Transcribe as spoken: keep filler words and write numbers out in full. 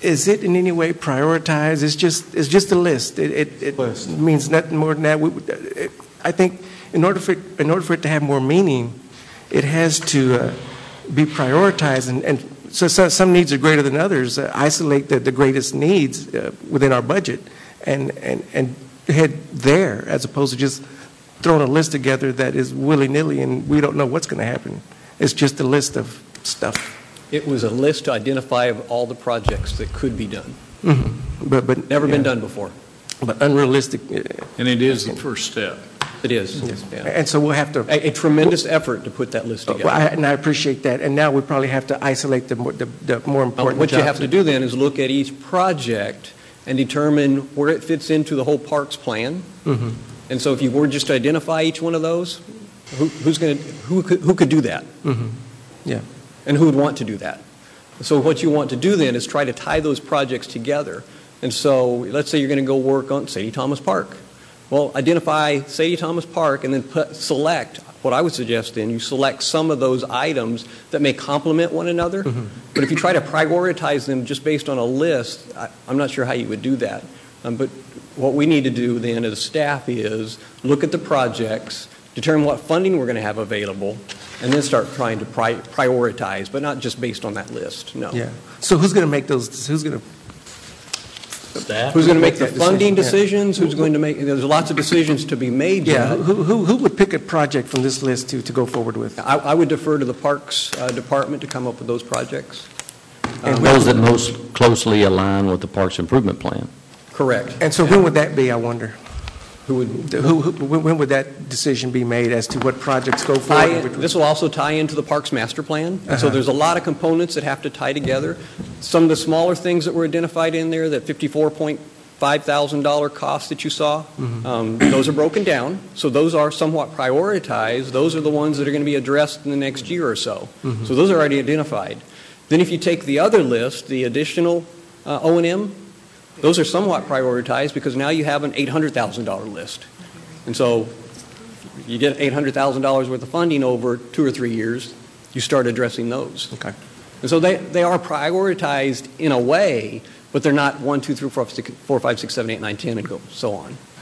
is it in any way prioritized? It's just it's just a list. It it, it List. means nothing more than that. We, it, I think in order for it, in order for it to have more meaning, it has to uh, be prioritized, and, and so, so some needs are greater than others. Uh, isolate the, the greatest needs uh, within our budget, and, and and head there as opposed to just throwing a list together that is willy-nilly and we don't know what's going to happen. It's just a list of stuff. It was a list to identify of all the projects that could be done. Mm-hmm. But but Never yeah. been done before. But unrealistic. Uh, And it is the first step. It is. yes. Yeah. And so we'll have to. A, a tremendous effort to put that list together. Well, I, and I appreciate that. And now we probably have to isolate the more, the, the more Uh, important. What you jobs. have to do then is look at each project and determine where it fits into the whole parks plan. Mm-hmm. And so if you were just to identify each one of those, who, who's going to, who could, who could do that? Mm-hmm. Yeah. And who would want to do that? So what you want to do then is try to tie those projects together. And so let's say you're going to go work on Sadie Thomas Park. Well, identify Sadie Thomas Park and then put, select, what I would suggest then, you select some of those items that may complement one another. Mm-hmm. But if you try to prioritize them just based on a list, I, I'm not sure how you would do that. Um, but what we need to do then as staff is look at the projects, determine what funding we're going to have available, and then start trying to pri- prioritize, but not just based on that list. No. Yeah. So who's going to make those? Who's going to? Staff? Who's going to make the that funding decision, yeah. decisions? Who's going to make? There's lots of decisions to be made. Yeah. yet. Who, who who would pick a project from this list to, to go forward with? I, I would defer to the Parks uh, Department to come up with those projects. And Um, Those that most closely align with the Parks Improvement Plan. Correct. And so when would that be? I wonder. Who would? Who, who when, when would that decision be made as to what projects go Tie forward? in, this will also tie into the Parks Master Plan. And so Uh-huh. there's a lot of components that have to tie together. Some of the smaller things that were identified in there, that fifty-four point five thousand dollars cost that you saw, Mm-hmm. um, those are broken down. So those are somewhat prioritized. Those are the ones that are going to be addressed in the next year or so. Mm-hmm. So those are already identified. Then if you take the other list, the additional uh, O and M, those are somewhat prioritized because now you have an eight hundred thousand dollars list. And so you get eight hundred thousand dollars worth of funding over two or three years, you start addressing those. Okay. And so they, they are prioritized in a way, but they're not one, two, three, four, six, four, five, six, seven, eight, nine, ten, and go so on.